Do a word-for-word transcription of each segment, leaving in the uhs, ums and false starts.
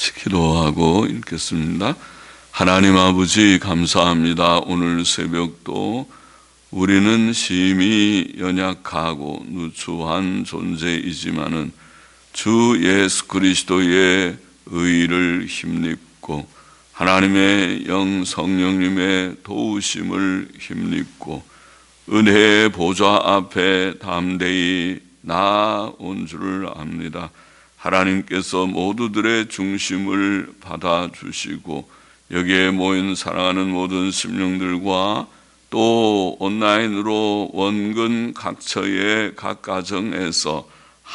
같이 기도하고 읽겠습니다. 하나님 아버지 감사합니다. 오늘 새벽도 우리는 심히 연약하고 누추한 존재이지만은 주 예수 그리스도의 의를 힘입고 하나님의 영 성령님의 도우심을 힘입고 은혜의 보좌 앞에 담대히 나아온 줄 압니다. 하나님께서 모두들의 중심을 받아주시고 여기에 모인 사랑하는 모든 심령들과 또 온라인으로 원근 각처의 각 가정에서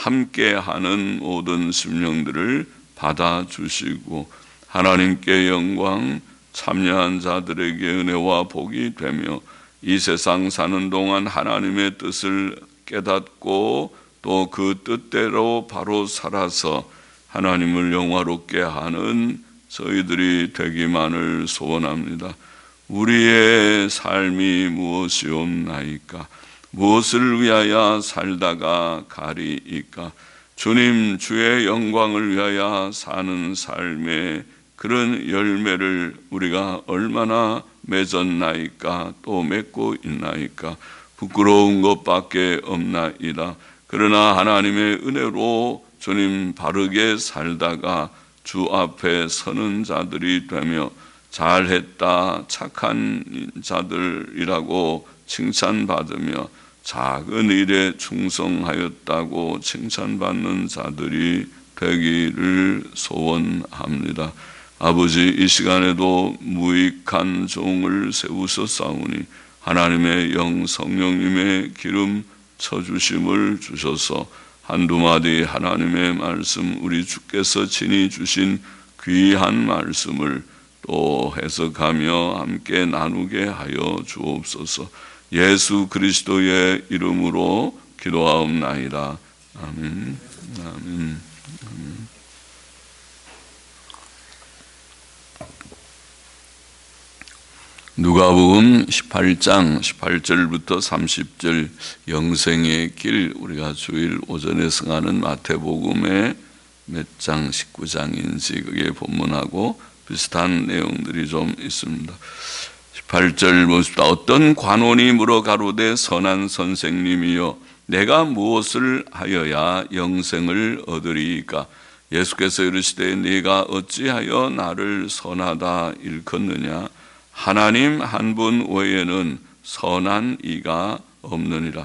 함께하는 모든 심령들을 받아주시고 하나님께 영광, 참여한 자들에게 은혜와 복이 되며 이 세상 사는 동안 하나님의 뜻을 깨닫고 또 그 뜻대로 바로 살아서 하나님을 영화롭게 하는 저희들이 되기만을 소원합니다. 우리의 삶이 무엇이옵나이까? 무엇을 위하여 살다가 가리이까? 주님 주의 영광을 위하여 사는 삶의 그런 열매를 우리가 얼마나 맺었나이까? 또 맺고 있나이까? 부끄러운 것밖에 없나이다. 그러나 하나님의 은혜로 주님 바르게 살다가 주 앞에 서는 자들이 되며 잘했다, 착한 자들이라고 칭찬받으며 작은 일에 충성하였다고 칭찬받는 자들이 되기를 소원합니다. 아버지, 이 시간에도 무익한 종을 세우셨사오니 하나님의 영 성령님의 기름 쳐주심을 주셔서 한두 마디 하나님의 말씀, 우리 주께서 친히 주신 귀한 말씀을 또 해석하며 함께 나누게 하여 주옵소서. 예수 그리스도의 이름으로 기도하옵나이다. 아멘. 아멘. 아멘. 누가복음 십팔 장 십팔 절부터 삼십 절 영생의 길, 우리가 주일 오전에 승하는 마태복음의 몇 장 십구 장인지 그게 본문하고 비슷한 내용들이 좀 있습니다. 십팔 절 보십시다. 어떤 관원이 물어 가로되 선한 선생님이여 내가 무엇을 하여야 영생을 얻으리이까? 예수께서 이르시되 네가 어찌하여 나를 선하다 일컫느냐? 하나님 한 분 외에는 선한 이가 없느니라.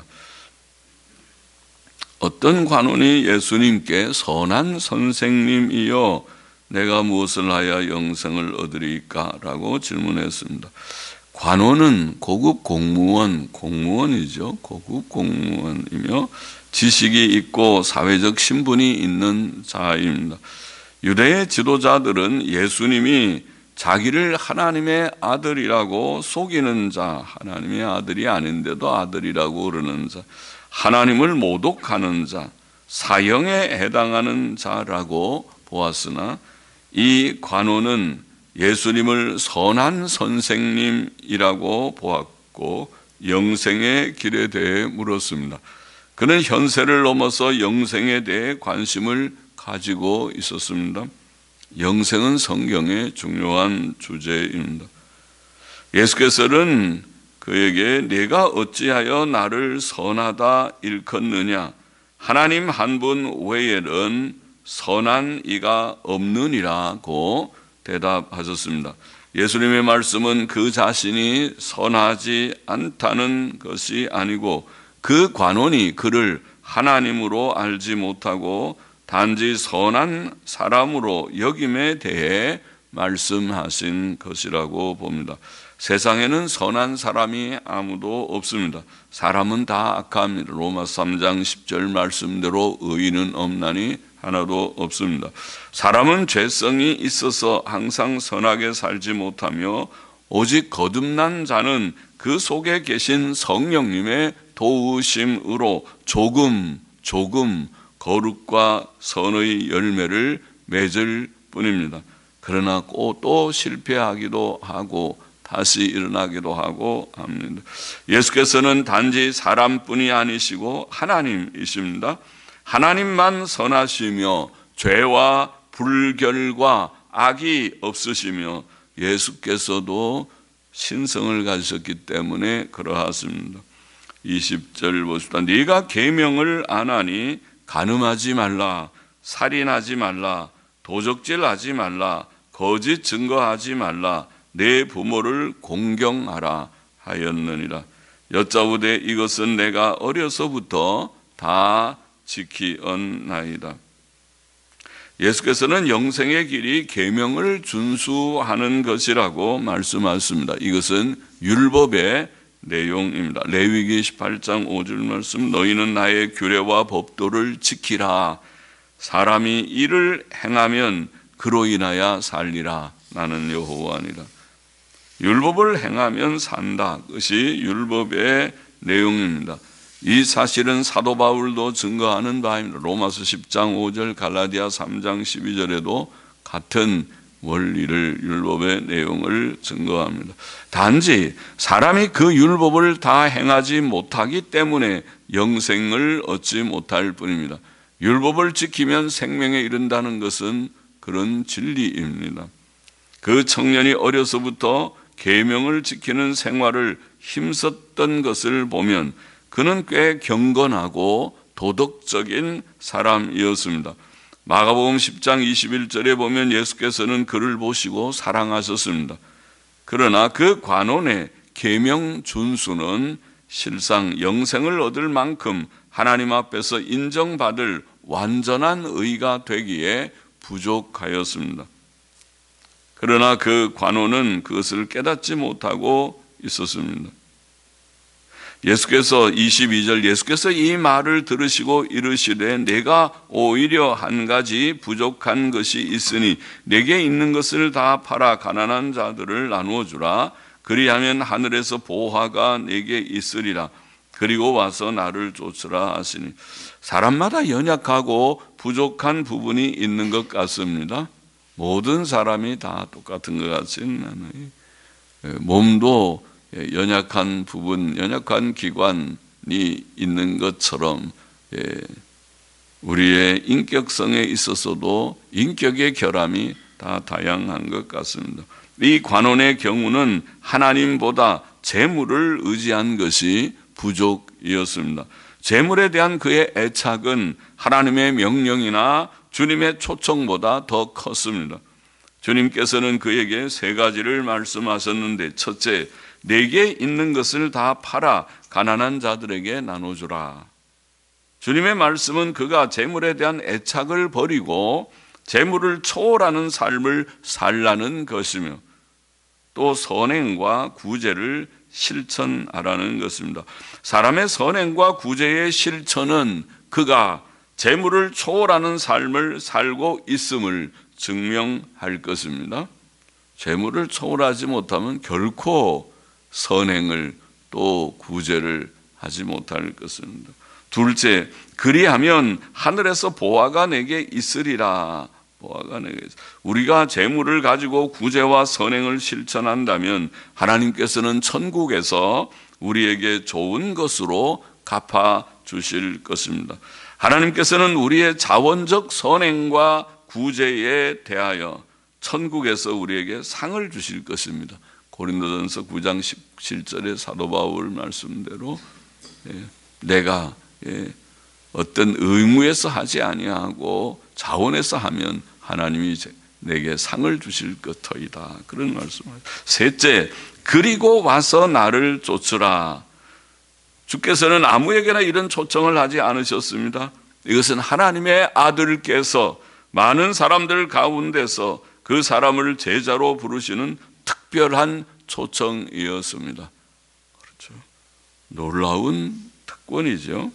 어떤 관원이 예수님께 선한 선생님이여 내가 무엇을 하여 영생을 얻으리까? 라고 질문했습니다. 관원은 고급 공무원, 공무원이죠. 고급 공무원이며 지식이 있고 사회적 신분이 있는 자입니다. 유대의 지도자들은 예수님이 자기를 하나님의 아들이라고 속이는 자, 하나님의 아들이 아닌데도 아들이라고 그러는 자, 하나님을 모독하는 자, 사형에 해당하는 자라고 보았으나 이 관원은 예수님을 선한 선생님이라고 보았고 영생의 길에 대해 물었습니다. 그는 현세를 넘어서 영생에 대해 관심을 가지고 있었습니다. 영생은 성경의 중요한 주제입니다. 예수께서는 그에게 내가 어찌하여 나를 선하다 일컫느냐? 하나님 한 분 외에는 선한 이가 없느니라고 대답하셨습니다. 예수님의 말씀은 그 자신이 선하지 않다는 것이 아니고 그 관원이 그를 하나님으로 알지 못하고 단지 선한 사람으로 여김에 대해 말씀하신 것이라고 봅니다. 세상에는 선한 사람이 아무도 없습니다. 사람은 다 악합니다. 로마서 삼 장 십 절 말씀대로 의인은 없나니 하나도 없습니다. 사람은 죄성이 있어서 항상 선하게 살지 못하며 오직 거듭난 자는 그 속에 계신 성령님의 도우심으로 조금 조금 거룩과 선의 열매를 맺을 뿐입니다. 그러나 또 실패하기도 하고 다시 일어나기도 하고 합니다. 예수께서는 단지 사람뿐이 아니시고 하나님이십니다. 하나님만 선하시며 죄와 불결과 악이 없으시며 예수께서도 신성을 가지셨기 때문에 그러하십니다. 이십 절 보십시다. 네가 계명을 안 하니 간음하지 말라, 살인하지 말라, 도적질하지 말라, 거짓 증거하지 말라, 내 부모를 공경하라 하였느니라. 여짜오되 이것은 내가 어려서부터 다 지키었나이다. 예수께서는 영생의 길이 계명을 준수하는 것이라고 말씀하셨습니다. 이것은 율법의 내용입니다. 레위기 십팔 장 오 절 말씀, 너희는 나의 규례와 법도를 지키라. 사람이 이를 행하면 그로 인하여 살리라. 나는 여호와니라. 율법을 행하면 산다. 그것이 율법의 내용입니다. 이 사실은 사도 바울도 증거하는 바입니다. 로마서 십 장 오 절, 갈라디아 삼 장 십이 절에도 같은 원리를, 율법의 내용을 증거합니다. 단지 사람이 그 율법을 다 행하지 못하기 때문에 영생을 얻지 못할 뿐입니다. 율법을 지키면 생명에 이른다는 것은 그런 진리입니다. 그 청년이 어려서부터 계명을 지키는 생활을 힘썼던 것을 보면 그는 꽤 경건하고 도덕적인 사람이었습니다. 마가복음 십 장 이십일 절에 보면 예수께서는 그를 보시고 사랑하셨습니다. 그러나 그 관원의 계명 준수는 실상 영생을 얻을 만큼 하나님 앞에서 인정받을 완전한 의가 되기에 부족하였습니다. 그러나 그 관원은 그것을 깨닫지 못하고 있었습니다. 예수께서 이십이 절, 예수께서 이 말을 들으시고 이르시되 내가 오히려 한 가지 부족한 것이 있으니 내게 있는 것을 다 팔아 가난한 자들을 나누어 주라. 그리하면 하늘에서 보화가 내게 있으리라. 그리고 와서 나를 쫓으라 하시니, 사람마다 연약하고 부족한 부분이 있는 것 같습니다. 모든 사람이 다 똑같은 것 같지는 않아요. 몸도 연약한 부분, 연약한 기관이 있는 것처럼 우리의 인격성에 있어서도 인격의 결함이 다 다양한 것 같습니다. 이 관원의 경우는 하나님보다 재물을 의지한 것이 부족이었습니다. 재물에 대한 그의 애착은 하나님의 명령이나 주님의 초청보다 더 컸습니다. 주님께서는 그에게 세 가지를 말씀하셨는데, 첫째, 내게 있는 것을 다 팔아 가난한 자들에게 나눠주라. 주님의 말씀은 그가 재물에 대한 애착을 버리고 재물을 초월하는 삶을 살라는 것이며, 또 선행과 구제를 실천하라는 것입니다. 사람의 선행과 구제의 실천은 그가 재물을 초월하는 삶을 살고 있음을 증명할 것입니다. 재물을 초월하지 못하면 결코 선행을 또 구제를 하지 못할 것입니다. 둘째, 그리하면 하늘에서 보화가 내게 있으리라. 보화가 내게 있으리라. 우리가 재물을 가지고 구제와 선행을 실천한다면 하나님께서는 천국에서 우리에게 좋은 것으로 갚아 주실 것입니다. 하나님께서는 우리의 자원적 선행과 구제에 대하여 천국에서 우리에게 상을 주실 것입니다. 고린도전서 구 장 십칠 절의 사도 바울 말씀대로 내가 어떤 의무에서 하지 아니하고 자원에서 하면 하나님이 내게 상을 주실 것이다. 그런 말씀을. 셋째, 그리고 와서 나를 쫓으라. 주께서는 아무에게나 이런 초청을 하지 않으셨습니다. 이것은 하나님의 아들께서 많은 사람들 가운데서 그 사람을 제자로 부르시는 특별한 초청이었습니다. 그렇죠. 놀라운 특권이죠.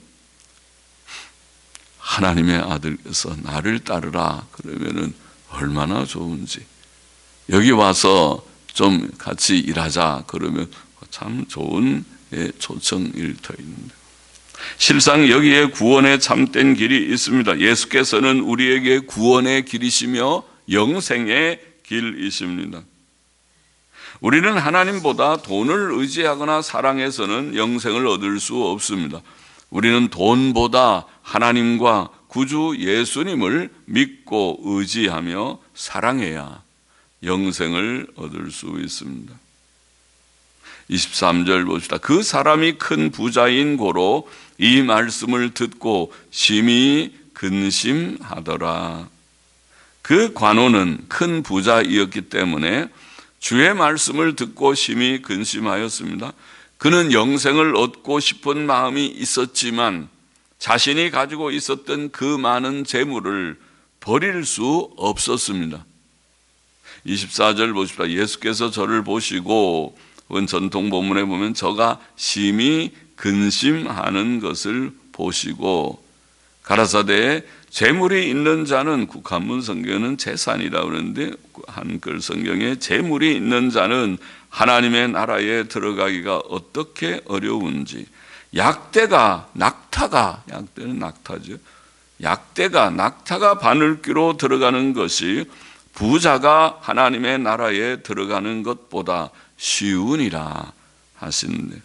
하나님의 아들께서 나를 따르라 그러면은 얼마나 좋은지. 여기 와서 좀 같이 일하자 그러면 참 좋은 초청일 터입니다. 실상 여기에 구원의 참된 길이 있습니다. 예수께서는 우리에게 구원의 길이시며 영생의 길이십니다. 우리는 하나님보다 돈을 의지하거나 사랑해서는 영생을 얻을 수 없습니다. 우리는 돈보다 하나님과 구주 예수님을 믿고 의지하며 사랑해야 영생을 얻을 수 있습니다. 이십삼 절 봅시다. 그 사람이 큰 부자인 고로 이 말씀을 듣고 심히 근심하더라. 그 관원은 큰 부자이었기 때문에 주의 말씀을 듣고 심히 근심하였습니다. 그는 영생을 얻고 싶은 마음이 있었지만 자신이 가지고 있었던 그 많은 재물을 버릴 수 없었습니다. 이십사 절 보십시다. 예수께서 저를 보시고, 전통 본문에 보면 저가 심히 근심하는 것을 보시고 가라사대 재물이 있는 자는, 국한문 성경은 재산이라고 그러는데 한글 성경에 재물이 있는 자는 하나님의 나라에 들어가기가 어떻게 어려운지, 약대가 낙타가, 약대는 낙타죠. 약대가 낙타가 바늘귀로 들어가는 것이 부자가 하나님의 나라에 들어가는 것보다 쉬우니라 하시는데,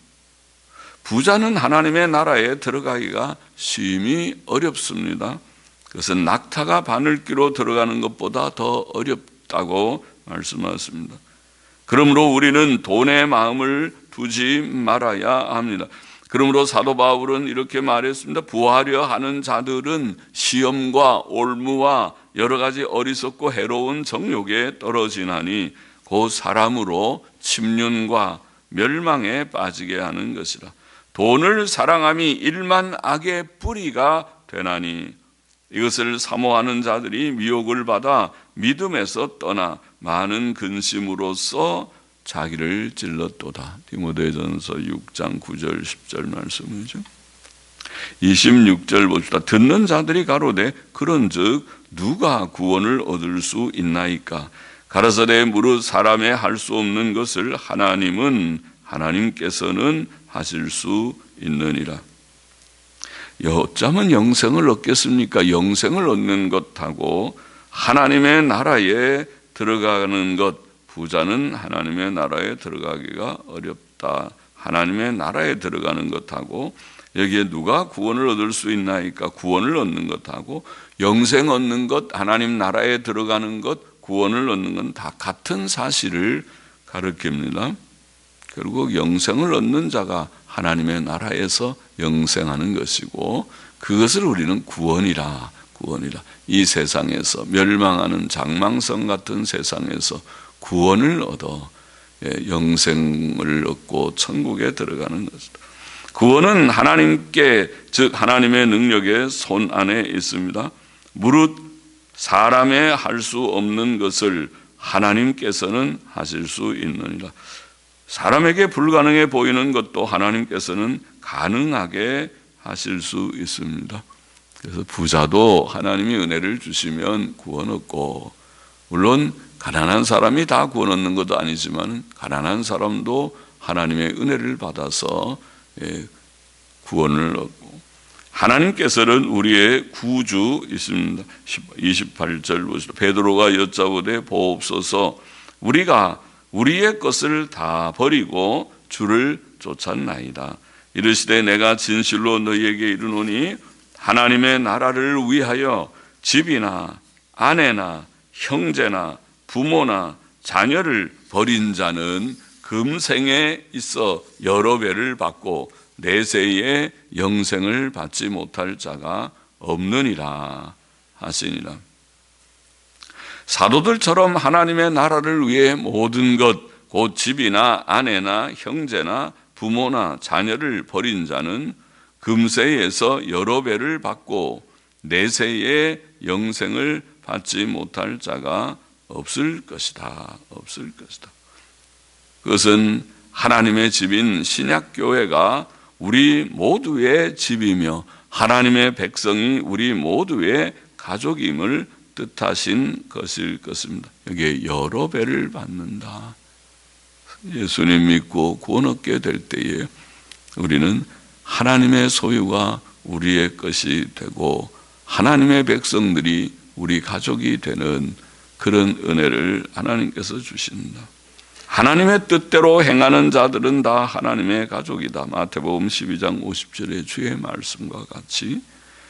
부자는 하나님의 나라에 들어가기가 심히 어렵습니다. 그것은 낙타가 바늘귀로 들어가는 것보다 더 어렵다고 말씀하셨습니다. 그러므로 우리는 돈에 마음을 두지 말아야 합니다. 그러므로 사도 바울은 이렇게 말했습니다. 부하려 하는 자들은 시험과 올무와 여러 가지 어리석고 해로운 정욕에 떨어지나니 곧 사람으로 침륜과 멸망에 빠지게 하는 것이라. 돈을 사랑함이 일만 악의 뿌리가 되나니 이것을 사모하는 자들이 미혹을 받아 믿음에서 떠나 많은 근심으로써 자기를 찔렀도다. 디모데전서 육 장 구 절 십 절 말씀이죠. 이십육 절 봅시다. 듣는 자들이 가로되 그런즉 누가 구원을 얻을 수 있나이까? 가라사대 무릇 사람의 할 수 없는 것을 하나님은 하나님께서는 하실 수 있느니라. 어쩌면 영생을 얻겠습니까? 영생을 얻는 것하고 하나님의 나라에 들어가는 것, 부자는 하나님의 나라에 들어가기가 어렵다. 하나님의 나라에 들어가는 것하고 여기에 누가 구원을 얻을 수 있나이까? 구원을 얻는 것하고 영생 얻는 것, 하나님 나라에 들어가는 것, 구원을 얻는 건 다 같은 사실을 가르칩니다. 결국 영생을 얻는 자가 하나님의 나라에서 영생하는 것이고 그것을 우리는 구원이라 구원이라 이 세상에서 멸망하는 장망성 같은 세상에서 구원을 얻어 영생을 얻고 천국에 들어가는 것이다. 구원은 하나님께, 즉 하나님의 능력의 손 안에 있습니다. 무릇 사람의 할 수 없는 것을 하나님께서는 하실 수 있느니라. 사람에게 불가능해 보이는 것도 하나님께서는 가능하게 하실 수 있습니다. 그래서 부자도 하나님이 은혜를 주시면 구원 얻고, 물론 가난한 사람이 다 구원 얻는 것도 아니지만 가난한 사람도 하나님의 은혜를 받아서 구원을 얻고, 하나님께서는 우리의 구주이십니다. 이십팔 절 보시죠. 베드로가 여짜오되 보옵소서 우리가 우리의 것을 다 버리고 주를 쫓았나이다. 이르시되 내가 진실로 너희에게 이르노니 하나님의 나라를 위하여 집이나 아내나 형제나 부모나 자녀를 버린 자는 금생에 있어 여러 배를 받고 내세에 영생을 받지 못할 자가 없느니라 하시니라. 사도들처럼 하나님의 나라를 위해 모든 것, 곧 집이나 아내나 형제나 부모나 자녀를 버린 자는 금세에서 여러 배를 받고 내세에 영생을 받지 못할 자가 없을 것이다. 없을 것이다. 그것은 하나님의 집인 신약교회가 우리 모두의 집이며 하나님의 백성이 우리 모두의 가족임을 뜻하신 것일 것입니다. 여기에 여러 배를 받는다. 예수님 믿고 구원 얻게 될 때에 우리는 하나님의 소유가 우리의 것이 되고 하나님의 백성들이 우리 가족이 되는 그런 은혜를 하나님께서 주신다. 하나님의 뜻대로 행하는 자들은 다 하나님의 가족이다. 마태복음 십이 장 오십 절의 주의 말씀과 같이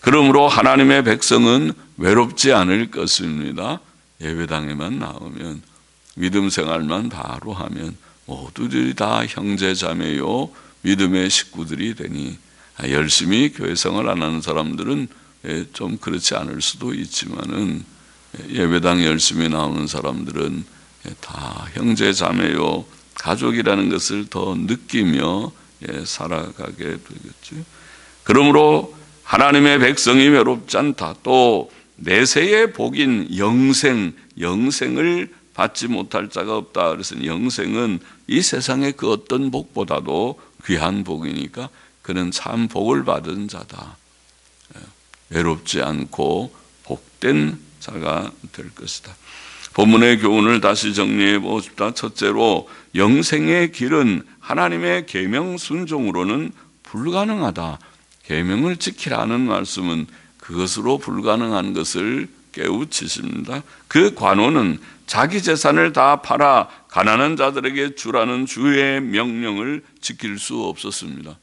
그러므로 하나님의 백성은 외롭지 않을 것입니다. 예배당에만 나오면, 믿음 생활만 바로 하면 모두들이 다 형제 자매요 믿음의 식구들이 되니, 열심히 교회 생활 안 하는 사람들은 좀 그렇지 않을 수도 있지만은, 예배당 열심히 나오는 사람들은 다 형제 자매요 가족이라는 것을 더 느끼며 살아가게 되겠죠. 그러므로 하나님의 백성이 외롭지 않다. 또 내세의 복인 영생, 영생을 받지 못할 자가 없다. 그래서 영생은 이 세상의 그 어떤 복보다도 귀한 복이니까 그는 참 복을 받은 자다. 외롭지 않고 복된 자가 될 것이다. 본문의 교훈을 다시 정리해 보십시다. 첫째로, 영생의 길은 하나님의 계명 순종으로는 불가능하다. 계명을 지키라는 말씀은 그것으로 불가능한 것을 깨우치십니다. 그 관원은 자기 재산을 다 팔아 가난한 자들에게 주라는 주의 명령을 지킬 수 없었습니다.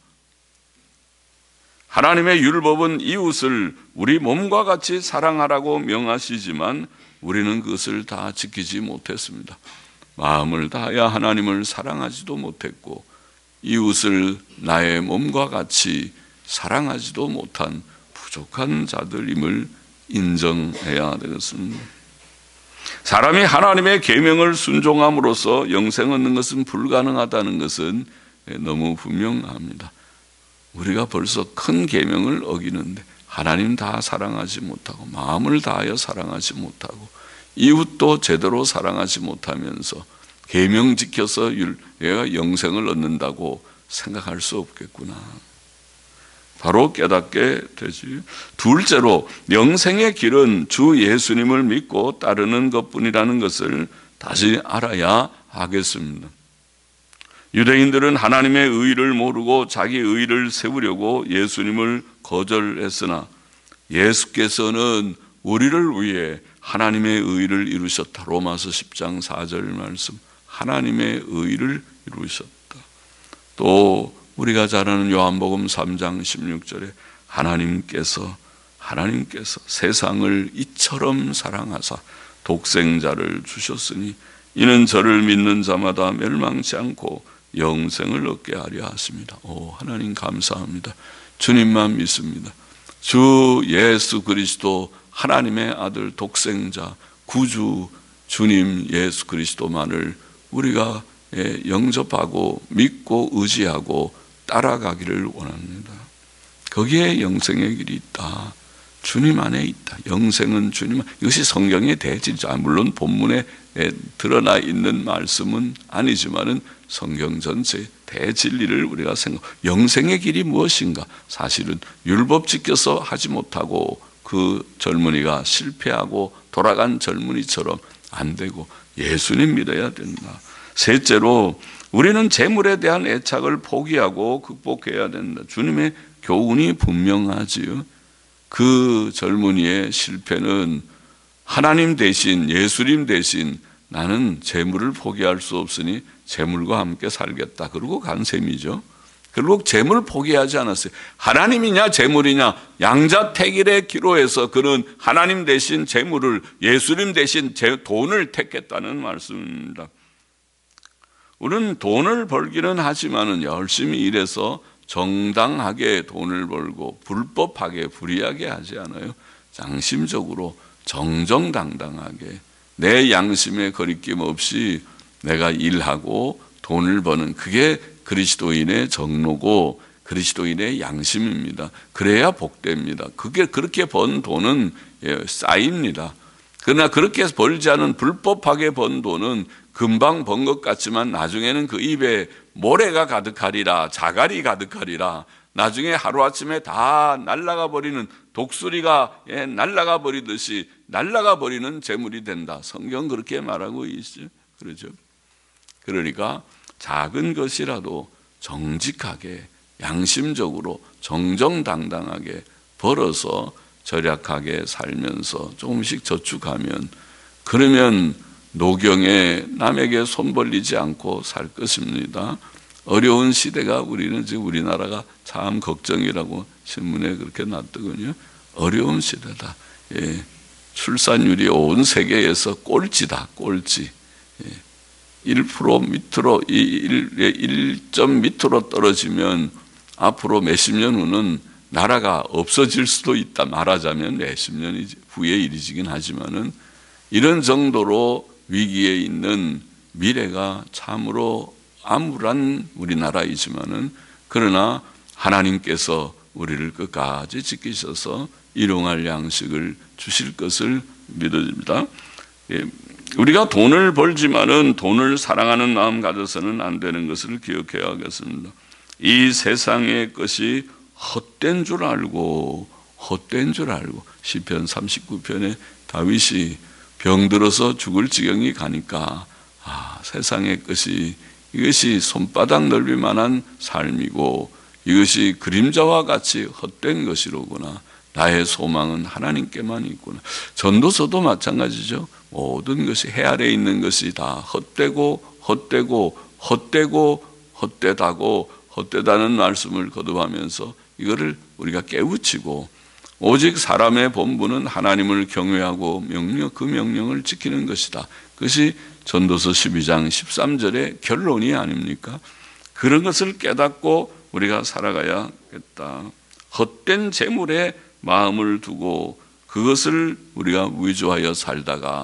하나님의 율법은 이웃을 우리 몸과 같이 사랑하라고 명하시지만 우리는 그것을 다 지키지 못했습니다. 마음을 다하여 하나님을 사랑하지도 못했고 이웃을 나의 몸과 같이 사랑하지도 못한 부족한 자들임을 인정해야 되겠습니다. 사람이 하나님의 계명을 순종함으로써 영생 얻는 것은 불가능하다는 것은 너무 분명합니다. 우리가 벌써 큰 계명을 어기는데 하나님 다 사랑하지 못하고 마음을 다하여 사랑하지 못하고 이웃도 제대로 사랑하지 못하면서 계명 지켜서 내가 영생을 얻는다고 생각할 수 없겠구나. 바로 깨닫게 되지. 둘째로, 영생의 길은 주 예수님을 믿고 따르는 것뿐이라는 것을 다시 알아야 하겠습니다. 유대인들은 하나님의 의를 모르고 자기 의를 세우려고 예수님을 거절했으나 예수께서는 우리를 위해 하나님의 의를 이루셨다. 로마서 십 장 사 절 말씀. 하나님의 의를 이루셨다. 또 우리가 잘 아는 요한복음 삼 장 십육 절에 하나님께서 하나님께서 세상을 이처럼 사랑하사 독생자를 주셨으니 이는 저를 믿는 자마다 멸망치 않고 영생을 얻게 하려 하십니다. 오, 하나님 감사합니다. 주님만 믿습니다. 주 예수 그리스도 하나님의 아들 독생자 구주 주님 예수 그리스도만을 우리가 영접하고 믿고 의지하고 따라가기를 원합니다. 거기에 영생의 길이 있다. 주님 안에 있다. 영생은 주님, 이것이 성경의 대진리죠. 물론 본문에 드러나 있는 말씀은 아니지만은 성경 전체 대진리를 우리가 생각. 영생의 길이 무엇인가? 사실은 율법 지켜서 하지 못하고 그 젊은이가 실패하고 돌아간 젊은이처럼 안 되고 예수님 믿어야 된다. 셋째로, 우리는 재물에 대한 애착을 포기하고 극복해야 된다. 주님의 교훈이 분명하지요. 그 젊은이의 실패는 하나님 대신, 예수님 대신 나는 재물을 포기할 수 없으니 재물과 함께 살겠다. 그러고 간 셈이죠. 결국 재물을 포기하지 않았어요. 하나님이냐 재물이냐 양자택일의 기로에서 그는 하나님 대신 재물을, 예수님 대신 돈을 택했다는 말씀입니다. 우리는 돈을 벌기는 하지만은 열심히 일해서 정당하게 돈을 벌고 불법하게 불이하게 하지 않아요. 양심적으로 정정당당하게 내 양심에 거리낌 없이 내가 일하고 돈을 버는, 그게 그리스도인의 정로고 그리스도인의 양심입니다. 그래야 복됩니다. 그게 그렇게 번 돈은 쌓입니다. 그러나 그렇게 벌지 않은 불법하게 번 돈은 금방 번 것 같지만 나중에는 그 입에 모래가 가득하리라, 자갈이 가득하리라, 나중에 하루아침에 다 날아가 버리는, 독수리가 날아가 버리듯이 날아가 버리는 재물이 된다. 성경 그렇게 말하고 있죠. 그렇죠. 그러니까 작은 것이라도 정직하게 양심적으로 정정당당하게 벌어서 절약하게 살면서 조금씩 저축하면, 그러면 노경에 남에게 손 벌리지 않고 살 것입니다. 어려운 시대가, 우리는 지금 우리나라가 참 걱정이라고 신문에 그렇게 났더군요. 어려운 시대다. 예. 출산율이 온 세계에서 꼴찌다. 꼴찌. 예. 일 퍼센트 밑으로 일 점 밑으로 떨어지면 앞으로 몇십 년 후는 나라가 없어질 수도 있다. 말하자면 몇십 년 후의 일이긴 하지만은 이런 정도로 위기에 있는 미래가 참으로 암울한 우리나라이지만은 그러나 하나님께서 우리를 끝까지 지키셔서 일용할 양식을 주실 것을 믿어집니다. 예, 우리가 돈을 벌지만은 돈을 사랑하는 마음 가져서는 안 되는 것을 기억해야 하겠습니다. 이 세상의 것이 헛된 줄 알고 헛된 줄 알고 시편 삼십구 편에 다윗이 병들어서 죽을 지경이 가니까 아, 세상의 것이 이것이 손바닥 넓이만한 삶이고 이것이 그림자와 같이 헛된 것이로구나. 나의 소망은 하나님께만 있구나. 전도서도 마찬가지죠. 모든 것이 해 아래 있는 것이 다 헛되고 헛되고 헛되고 헛되다고 헛되다는 말씀을 거듭하면서 이거를 우리가 깨우치고 오직 사람의 본분은 하나님을 경외하고 명령, 그 명령을 지키는 것이다. 그것이 전도서 십이 장 십삼 절의 결론이 아닙니까? 그런 것을 깨닫고 우리가 살아가야겠다. 헛된 재물에 마음을 두고 그것을 우리가 위조하여 살다가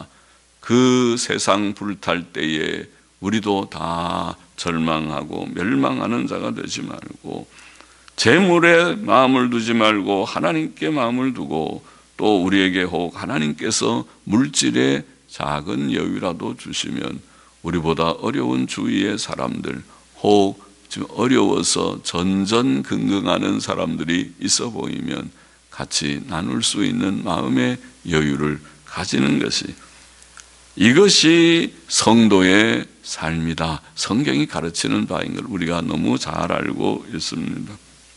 그 세상 불탈 때에 우리도 다 절망하고 멸망하는 자가 되지 말고 재물에 마음을 두지 말고 하나님께 마음을 두고 또 우리에게 혹 하나님께서 물질의 작은 여유라도 주시면 우리보다 어려운 주위의 사람들 혹 지금 어려워서 전전긍긍하는 사람들이 있어 보이면 같이 나눌 수 있는 마음의 여유를 가지는 것이 이것이 성도의 삶이다. 성경이 가르치는 바인 걸 우리가 너무 잘 알고 있습니다.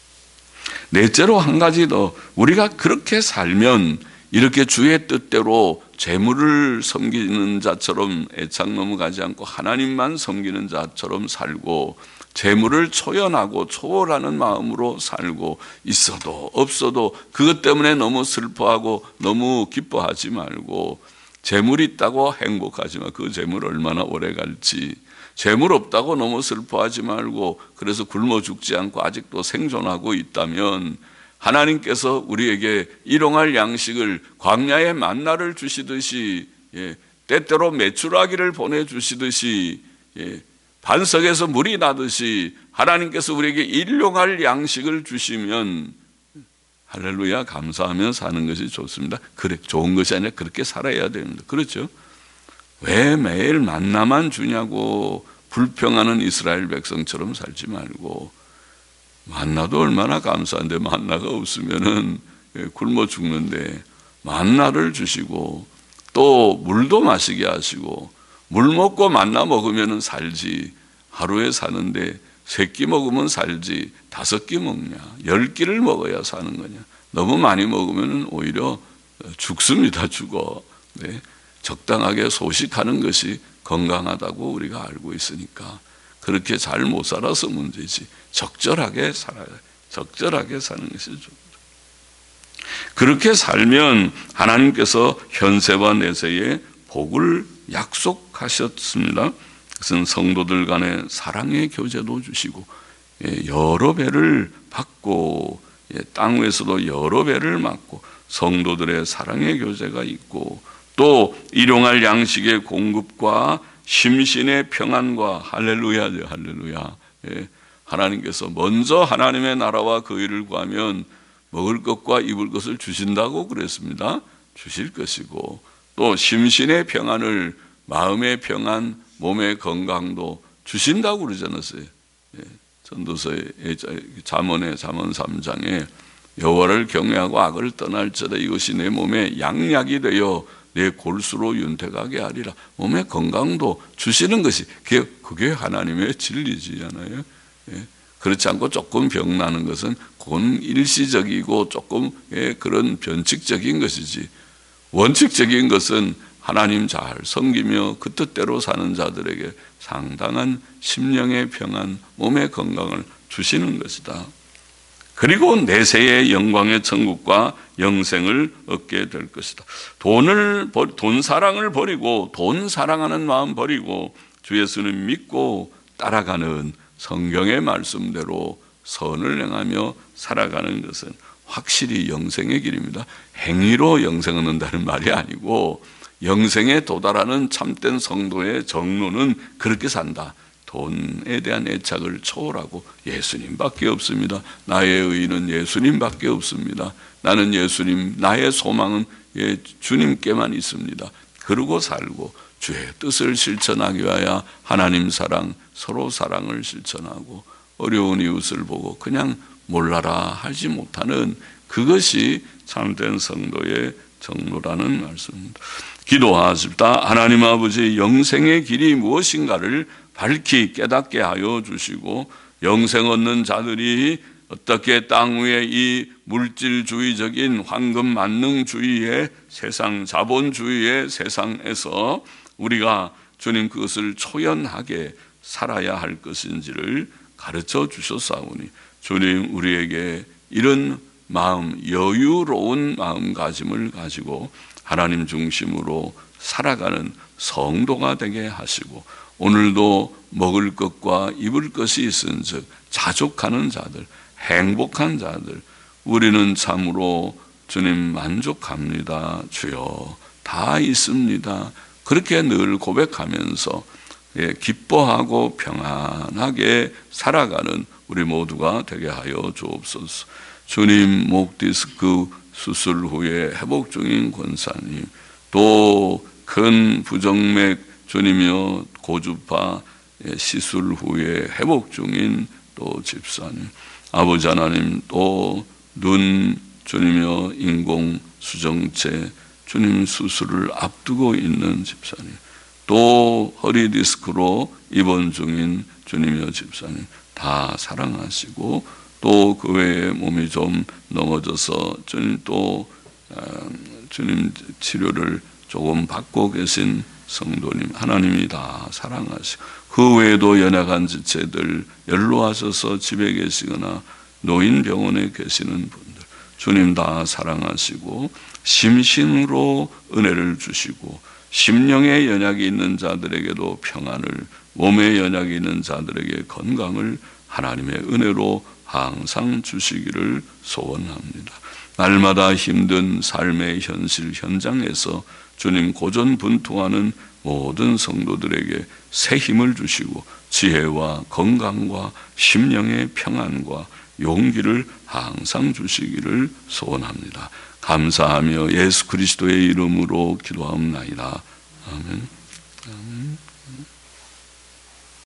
넷째로 한 가지 더, 우리가 그렇게 살면 이렇게 주의 뜻대로 재물을 섬기는 자처럼 애착 넘어가지 않고 하나님만 섬기는 자처럼 살고 재물을 초연하고 초월하는 마음으로 살고 있어도 없어도 그것 때문에 너무 슬퍼하고 너무 기뻐하지 말고 재물이 있다고 행복하지 마. 그 재물 얼마나 오래 갈지. 재물 없다고 너무 슬퍼하지 말고 그래서 굶어 죽지 않고 아직도 생존하고 있다면 하나님께서 우리에게 일용할 양식을 광야의 만나를 주시듯이 예, 때때로 메추라기를 보내주시듯이 예, 반석에서 물이 나듯이 하나님께서 우리에게 일용할 양식을 주시면 할렐루야 감사하며 사는 것이 좋습니다. 그래 좋은 것이 아니라 그렇게 살아야 됩니다. 그렇죠? 왜 매일 만나만 주냐고 불평하는 이스라엘 백성처럼 살지 말고 만나도 얼마나 감사한데 만나가 없으면은 굶어 죽는데 만나를 주시고 또 물도 마시게 하시고 물 먹고 만나 먹으면 살지 하루에 사는데 세 끼 먹으면 살지 다섯 끼 먹냐 열 끼를 먹어야 사는 거냐 너무 많이 먹으면 오히려 죽습니다. 죽어. 네. 적당하게 소식하는 것이 건강하다고 우리가 알고 있으니까 그렇게 잘 못 살아서 문제지 적절하게 살아야 적절하게 사는 것이 좋습니다. 그렇게 살면 하나님께서 현세와 내세의 복을 약속하셨습니다. 그것은 성도들 간의 사랑의 교제도 주시고 여러 배를 받고 땅 위에서도 여러 배를 맞고 성도들의 사랑의 교제가 있고 또 일용할 양식의 공급과 심신의 평안과 할렐루야죠. 할렐루야. 예, 하나님께서 먼저 하나님의 나라와 그 일을 구하면 먹을 것과 입을 것을 주신다고 그랬습니다. 주실 것이고 또 심신의 평안을 마음의 평안, 몸의 건강도 주신다고 그러지 않았어요. 예, 전도서의 잠언의 잠언 삼 장에 여호와를 경외하고 악을 떠날지어다 이것이 내 몸에 양약이 되어 내 골수로 윤택하게 하리라. 몸의 건강도 주시는 것이 그게, 그게 하나님의 진리지잖아요. 예. 그렇지 않고 조금 병 나는 것은 그건 일시적이고 조금 예, 그런 변칙적인 것이지 원칙적인 것은 하나님 잘 섬기며 그 뜻대로 사는 자들에게 상당한 심령의 평안, 몸의 건강을 주시는 것이다. 그리고 내세의 영광의 천국과 영생을 얻게 될 것이다. 돈을 돈 사랑을 버리고 돈 사랑하는 마음 버리고 주 예수님 믿고 따라가는 성경의 말씀대로 선을 행하며 살아가는 것은 확실히 영생의 길입니다. 행위로 영생 얻는다는 말이 아니고 영생에 도달하는 참된 성도의 정로는 그렇게 산다. 돈에 대한 애착을 초월하고 예수님밖에 없습니다. 나의 의의는 예수님밖에 없습니다. 나는 예수님, 나의 소망은 예, 주님께만 있습니다. 그러고 살고 주의 뜻을 실천하기 위하여 하나님 사랑, 서로 사랑을 실천하고 어려운 이웃을 보고 그냥 몰라라 하지 못하는 그것이 참된 성도의 정로라는 말씀입니다. 기도하십시다. 하나님 아버지, 영생의 길이 무엇인가를 밝히 깨닫게 하여 주시고 영생 얻는 자들이 어떻게 땅 위에 이 물질주의적인 황금 만능주의의 세상, 자본주의의 세상에서 우리가 주님 그것을 초연하게 살아야 할 것인지를 가르쳐 주셨사오니 주님 우리에게 이런 마음, 여유로운 마음가짐을 가지고 하나님 중심으로 살아가는 성도가 되게 하시고 오늘도 먹을 것과 입을 것이 있은즉 자족하는 자들, 행복한 자들, 우리는 참으로 주님 만족합니다. 주여 다 있습니다. 그렇게 늘 고백하면서 예, 기뻐하고 평안하게 살아가는 우리 모두가 되게 하여 주옵소서. 주님 목 디스크 수술 후에 회복 중인 권사님, 또 큰 부정맥 주님이여 고주파 시술 후에 회복 중인 또 집사님, 아버지 하나님, 또 눈 주님이여 인공 수정체 주님 수술을 앞두고 있는 집사님, 또 허리 디스크로 입원 중인 주님이여 집사님 다 사랑하시고 또 그 외에 몸이 좀 넘어져서 주님 또 주님 치료를 조금 받고 계신 성도님 하나님이 다 사랑하시고 그 외에도 연약한 지체들 연로하셔서 집에 계시거나 노인병원에 계시는 분들 주님 다 사랑하시고 심신으로 은혜를 주시고 심령의 연약이 있는 자들에게도 평안을, 몸의 연약이 있는 자들에게 건강을 하나님의 은혜로 항상 주시기를 소원합니다. 날마다 힘든 삶의 현실 현장에서 주님 고전분투하는 모든 성도들에게 새 힘을 주시고 지혜와 건강과 심령의 평안과 용기를 항상 주시기를 소원합니다. 감사하며 예수 그리스도의 이름으로 기도하옵나이다. 아멘. 아멘.